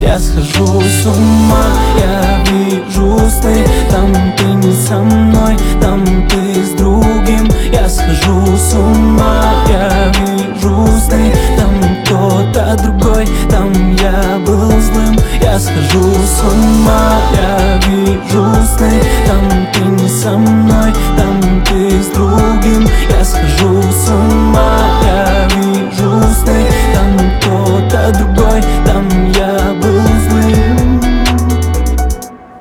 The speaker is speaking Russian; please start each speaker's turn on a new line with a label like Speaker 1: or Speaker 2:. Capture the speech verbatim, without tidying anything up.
Speaker 1: Я схожу с ума, я вижу сны. Там ты не со мной, там ты с другим. Я схожу с ума, я вижу сны. Там кто-то другой, там я был злым. Я схожу с ума, я вижу сны. Там